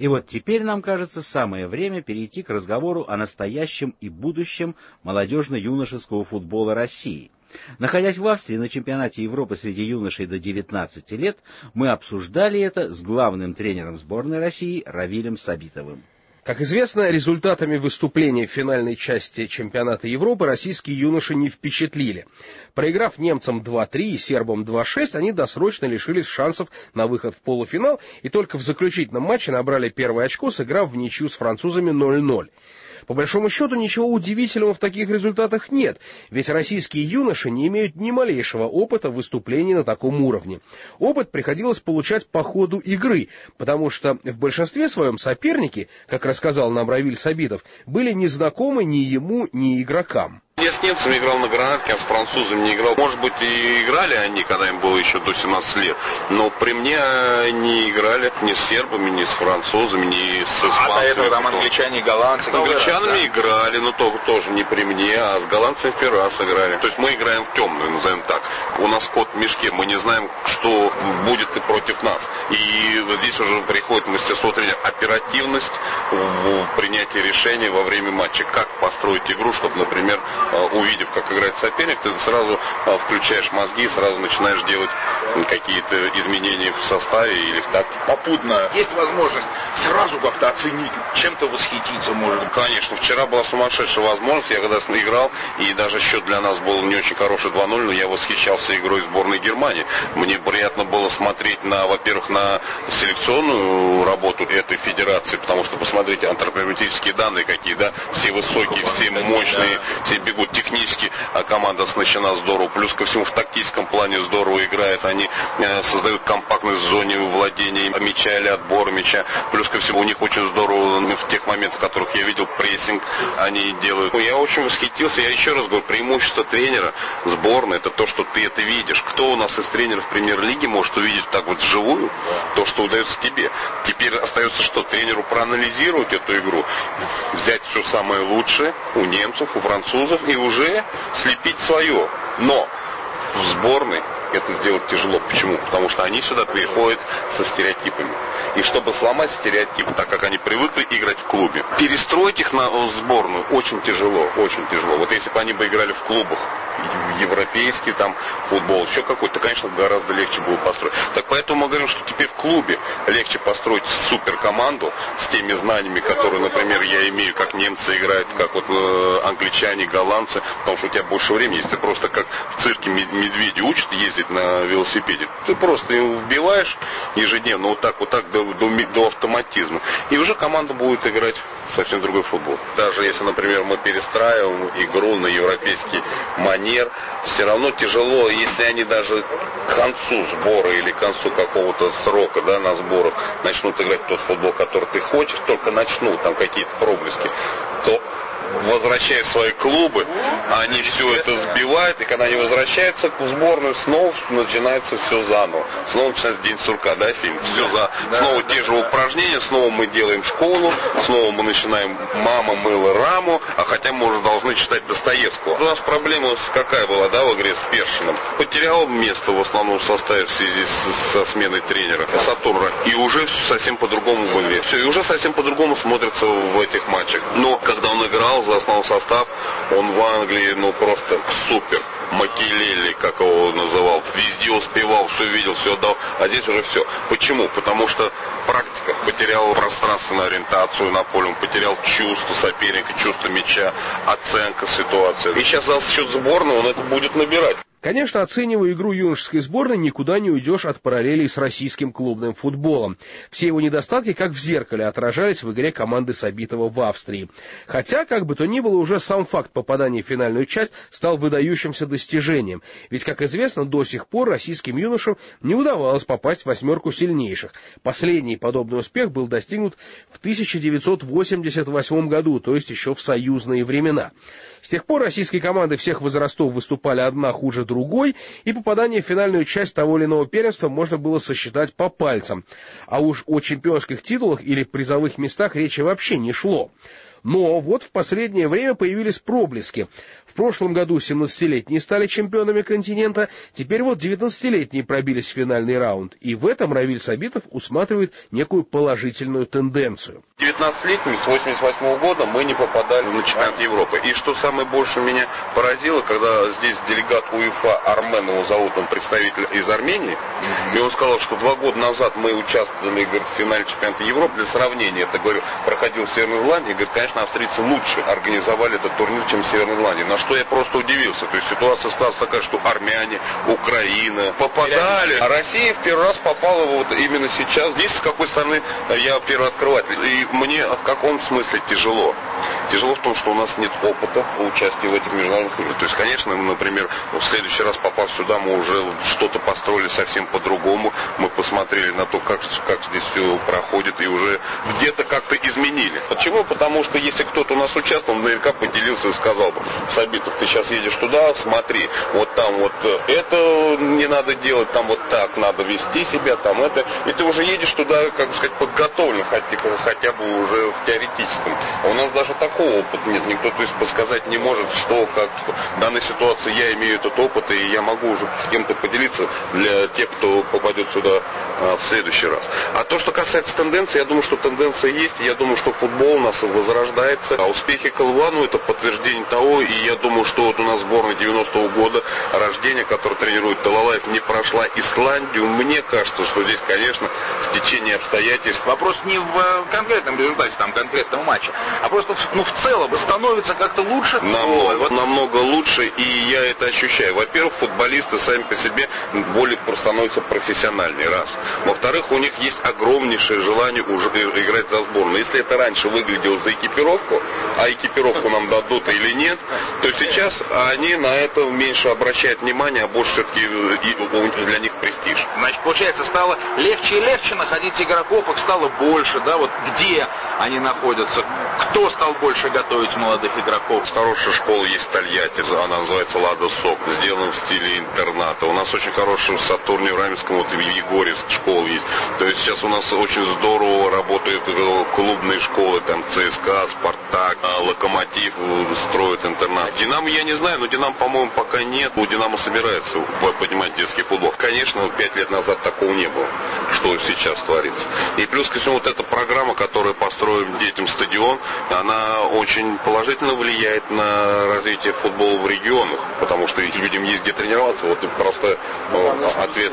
И вот теперь, нам кажется, самое время перейти к разговору о настоящем и будущем молодежно-юношеского футбола России. Находясь в Австрии на чемпионате Европы среди юношей до 19 лет, мы обсуждали это с главным тренером сборной России Равилем Сабитовым. Как известно, результатами выступлений в финальной части чемпионата Европы российские юноши не впечатлили. Проиграв немцам 2-3 и сербам 2-6, они досрочно лишились шансов на выход в полуфинал и только в заключительном матче набрали первое очко, сыграв в ничью с французами 0-0. По большому счету, ничего удивительного в таких результатах нет, ведь российские юноши не имеют ни малейшего опыта выступлений на таком уровне. Опыт приходилось получать по ходу игры, потому что в большинстве своем соперники, как рассказал нам Равиль Сабитов, были незнакомы ни ему, ни игрокам. Я с немцами играл на гранатке, а с французами не играл. Может быть, и играли они, когда им было еще до 17 лет, но при мне не играли ни с сербами, ни с французами, ни с испанцами. А до этого там англичане и голландцы? С англичанами играли, но тоже не при мне, а с голландцами в первый раз играли. То есть мы играем в темную, назовем так. У нас кот в мешке, мы не знаем, что будет и против нас. И здесь уже приходит мастерство тренера, оперативность в принятии решений во время матча. Как построить игру, чтобы, например, увидев, как играет соперник, ты сразу включаешь мозги и сразу начинаешь делать какие-то изменения в составе или в тактике. Попутно есть возможность сразу как-то оценить, чем-то восхититься, может быть. Конечно, вчера была сумасшедшая возможность, я когда играл, и даже счет для нас был не очень хороший 2-0, но я восхищался игрой сборной Германии. Мне приятно было смотреть во-первых, на селекционную работу этой федерации, потому что, посмотрите, антропометрические данные какие, да, все высокие, все мощные, все бегут технически, а команда оснащена здорово. Плюс ко всему в тактическом плане здорово играет. Они создают компактность в зоне владения мяча или отбора мяча. Плюс ко всему у них очень здорово в тех моментах, в которых я видел прессинг, они делают. Я очень восхитился. Я еще раз говорю, преимущество тренера сборной — это то, что ты это видишь. Кто у нас из тренеров премьер-лиги может увидеть так вот вживую то, что удается тебе? Теперь остается что? Тренеру проанализировать эту игру, взять все самое лучшее у немцев, у французов и уже слепить свое. Но в сборной это сделать тяжело. Почему? Потому что они сюда приходят со стереотипами. И чтобы сломать стереотипы, так как они привыкли играть в клубе, перестроить их на сборную очень тяжело, очень тяжело. Вот если бы они бы играли в клубах, европейский там футбол, еще какой-то, конечно, гораздо легче было построить. Так поэтому мы говорим, что теперь в клубе легче построить суперкоманду с теми знаниями, которые, например, я имею, как немцы играют, как вот англичане, голландцы, потому что у тебя больше времени. Если ты просто как в цирке медведи учат ездить на велосипеде, ты просто им вбиваешь ежедневно вот так до автоматизма, и уже команда будет играть в совсем другой футбол. Даже если, например, мы перестраиваем игру на европейский манер, все равно тяжело, если они даже к концу сбора или к концу какого-то срока, да, на сборах начнут играть тот футбол, который ты хочешь, только начнут там какие-то проблески, то, возвращаясь в свои клубы, они все это сбивают, и когда они возвращаются в сборную, снова начинается все заново. Снова начинается день сурка, да, фильм? Снова те же упражнения, снова мы делаем школу, снова мы начинаем «Мама мыла раму», а хотя мы уже должны читать Достоевского. У нас проблема какая была, да, в игре с Першиным? Потерял место в основном составе в связи со сменой тренера Сатурна, и уже совсем по-другому в игре. Все, и уже совсем по-другому смотрится в этих матчах. Но когда он играл за основной состав, он в Англии, просто супер. Макелелли, как его называл, везде успевал, все видел, все отдал, а здесь уже все. Почему? Потому что практика, потерял пространственную ориентацию на поле, он потерял чувство соперника, чувство мяча, оценка ситуации. И сейчас за счет сборной он это будет набирать. Конечно, оценивая игру юношеской сборной, никуда не уйдешь от параллелей с российским клубным футболом. Все его недостатки, как в зеркале, отражались в игре команды Сабитова в Австрии. Хотя, как бы то ни было, уже сам факт попадания в финальную часть стал выдающимся достижением. Ведь, как известно, до сих пор российским юношам не удавалось попасть в восьмерку сильнейших. Последний подобный успех был достигнут в 1988 году, то есть еще в союзные времена. С тех пор российские команды всех возрастов выступали одна хуже другой, и попадание в финальную часть того или иного первенства можно было сосчитать по пальцам. А уж о чемпионских титулах или призовых местах речи вообще не шло. Но вот в последнее время появились проблески. В прошлом году 17-летние стали чемпионами континента, теперь вот 19-летние пробились в финальный раунд. И в этом Равиль Сабитов усматривает некую положительную тенденцию. 19-летними с 88 года мы не попадали на чемпионат Европы. И что самое больше меня поразило, когда здесь делегат УЕФА Армен, его зовут, он представитель из Армении, и он сказал, что 2 года назад мы участвовали, говорит, в финале чемпионата Европы. Для сравнения, это, говорю, проходил в Северной Ирландии. Говорит, конечно, австрийцы лучше организовали этот турнир, чем в Северной Ирландии. На что я просто удивился. То есть ситуация стала такая, что армяне, Украина попадали. А Россия в первый раз попала вот именно сейчас. Здесь, с какой стороны, я первооткрыватель. И мне в каком смысле тяжело? Тяжело в том, что у нас нет опыта участия в этих международных играх. То есть, конечно, например, в следующий раз, попав сюда, мы уже что-то построили совсем по-другому. Мы посмотрели на то, как здесь все проходит, и уже где-то как-то изменили. Почему? Потому что если кто-то у нас участвовал, он наверняка поделился и сказал бы: Сабитов, ты сейчас едешь туда, смотри, вот там вот это не надо делать, там вот так надо вести себя, там это. И ты уже едешь туда, как бы сказать, подготовлен, хотя бы уже в теоретическом. А у нас даже такого опыта нет. Никто, то есть, подсказать не может, что, как. В данной ситуации я имею этот опыт, и я могу уже с кем-то поделиться для тех, кто попадет сюда в следующий раз. А то, что касается тенденции, я думаю, что тенденция есть, и я думаю, что футбол у нас возрождается. А успехи Колыванова — это подтверждение того, и я думаю, что вот у нас сборная 90-го года рождения, которая тренирует Талалаев, не прошла Исландию. Мне кажется, что здесь, конечно, стечение обстоятельств. Вопрос не в конкретном результате, там, конкретного матча, а просто в целом становится как-то лучше. Намного лучше, и я это ощущаю. Во-первых, футболисты сами по себе более становятся профессиональнее, раз. Во-вторых, у них есть огромнейшее желание уже играть за сборную. Если это раньше выглядело за экипировку, а экипировку нам дадут или нет, то сейчас они на это меньше обращают внимание, а больше все-таки для них престиж. Значит, получается, стало легче и легче находить игроков, их стало больше, да, вот где они находятся, кто стал больше готовить молодых игроков. Хорошая школа есть в Тольятти, она называется «Лада Сок», сделана в стиле интерната. У нас очень хорошая в Сатурне, в Раменском, вот в Егорьевск школа есть. То есть сейчас у нас очень здорово работают клубные школы, там ЦСКА, Спартак, Локомотив строят интернат. Динамо я не знаю, но Динамо, по-моему, пока нет. У Динамо собирается поднимать детский футбол. Конечно, 5 лет назад такого не было, что сейчас творится. И плюс ко всему, вот эта программа, которая построит детям стадион, она очень положительно влияет на развитие футбола в регионах, потому что людям есть где тренироваться. Вот просто ответ.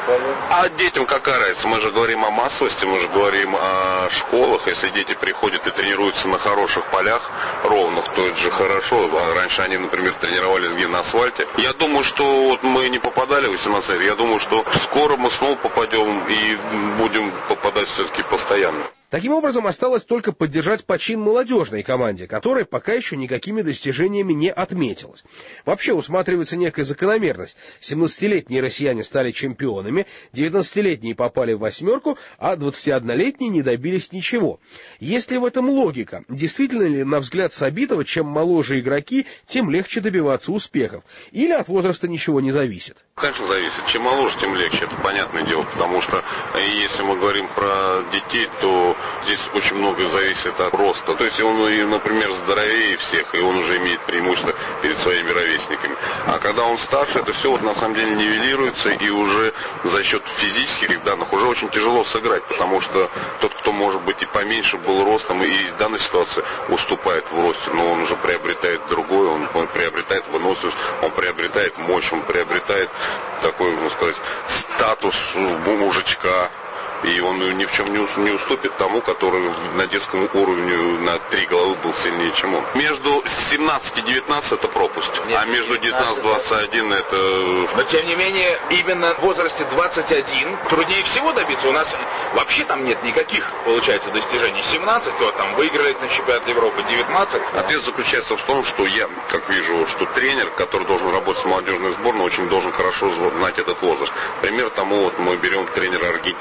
А детям какая разница? Мы же говорим о массовости, мы же говорим о школах. Если дети приходят и тренируются на хороших полях ровных, то это же хорошо. Раньше они, например, тренировались где на асфальте. Я думаю, что вот мы не попадали в 18 лет. Я думаю, что скоро мы снова попадем и будем попадать все-таки постоянно. Таким образом, осталось только поддержать почин молодежной команде, которая пока еще никакими достижениями не отметилась. Вообще усматривается некая закономерность. 17-летние россияне стали чемпионами, 19-летние попали в 8, а 21-летние не добились ничего. Есть ли в этом логика? Действительно ли, на взгляд Сабитова, чем моложе игроки, тем легче добиваться успехов? Или от возраста ничего не зависит? Конечно, зависит. Чем моложе, тем легче. Это понятное дело, потому что если мы говорим про детей, то здесь очень многое зависит от роста. То есть он, например, здоровее всех, и он уже имеет преимущество перед своими ровесниками. А когда он старше, это все вот на самом деле нивелируется, и уже за счет физических данных уже очень тяжело сыграть, потому что тот, кто, может быть, и поменьше был ростом, и в данной ситуации уступает в росте, но он уже приобретает другое, он приобретает выносливость, он приобретает мощь, он приобретает такой, можно сказать, статус мужичка. И он ни в чем не уступит тому, который на детском уровне на 3 головы был сильнее, чем он. Между 17 и 19 это пропасть, а между 19 и 21 это... Но тем не менее, именно в возрасте 21 труднее всего добиться. У нас вообще там нет никаких, получается, достижений. 17, то там выиграли на чемпионат Европы, 19. Ответ заключается в том, что я, как вижу, что тренер, который должен работать с молодежной сборной, очень должен хорошо знать этот возраст. Пример тому, вот мы берем тренера аргентинской сборной,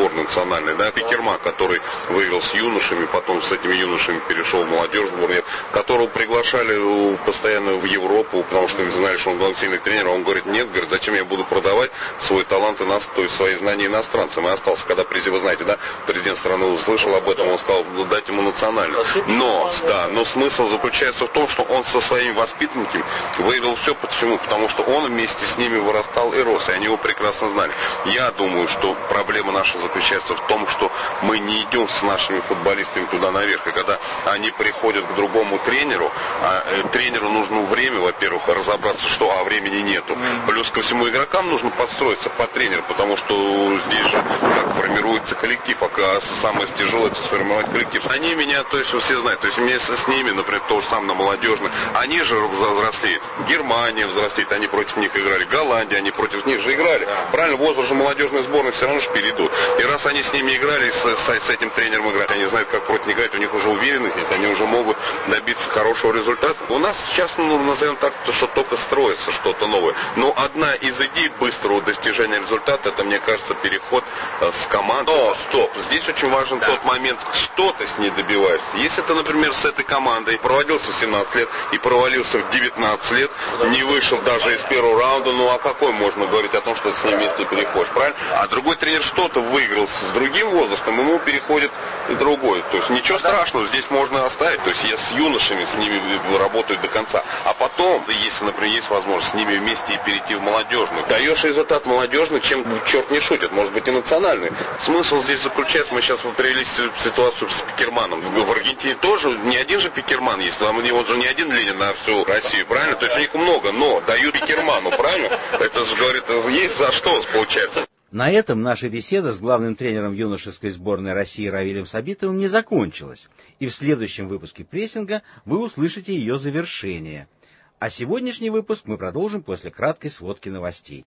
сборной национальной, да, Пекерман, который выиграл с юношами, потом с этими юношами перешел в молодежь сборную, которого приглашали постоянно в Европу, потому что знали, что он главный сильный тренер, а он говорит, нет, говорит, зачем я буду продавать свой талант, то есть свои знания иностранцам, и остался, когда вы знаете, да, президент страны услышал об этом, он сказал, дать ему национальную. Но смысл заключается в том, что он со своими воспитанниками выиграл все. Почему? Потому что он вместе с ними вырастал и рос, и они его прекрасно знали. Я думаю, что проблема наша заключается в том, что мы не идем с нашими футболистами туда наверх, и когда они приходят к другому тренеру, тренеру нужно время, во-первых, разобраться, а времени нету. Плюс ко всему игрокам нужно подстроиться под тренера, потому что здесь же как формируется коллектив, а самое тяжелое это сформировать коллектив. Они меня, то есть все знают, то есть вместе с ними, например, то же самое на молодежной, они же взрослеют. Германия взрослеет, они против них играли. Голландия, они против них же играли. Правильно, возраст же молодежной сборной все равно же перейдут. И раз они с ними играли, с этим тренером играть, они знают, как против них играть, у них уже уверенность есть, они уже могут добиться хорошего результата. У нас сейчас, назовем так, что только строится что-то новое. Но одна из идей быстрого достижения результата, это, мне кажется, переход с команды. Но, стоп, здесь очень важен тот момент, что ты с ней добиваешься. Если ты, например, с этой командой проводился в 17 лет и провалился в 19 лет, не вышел даже из первого раунда, о какой можно говорить о том, что ты с ним вместе переходишь, правильно? А другой тренер что-то выиграл с другим возрастом, ему переходит и другой. То есть ничего страшного, здесь можно оставить. То есть я с юношами с ними работаю до конца. А потом, если, например, есть возможность с ними вместе и перейти в молодежную, даешь результат молодежный, чем черт не шутит, может быть и национальный. Смысл здесь заключается, мы сейчас привели ситуацию с Пекерманом. В Аргентине тоже не один же Пекерман есть, он же не один Ленин на всю Россию, правильно? То есть у них много, но дают Пекерману, правильно? Это же, говорит, есть за что, получается. На этом наша беседа с главным тренером юношеской сборной России Равилем Сабитовым не закончилась, и в следующем выпуске прессинга вы услышите ее завершение. А сегодняшний выпуск мы продолжим после краткой сводки новостей.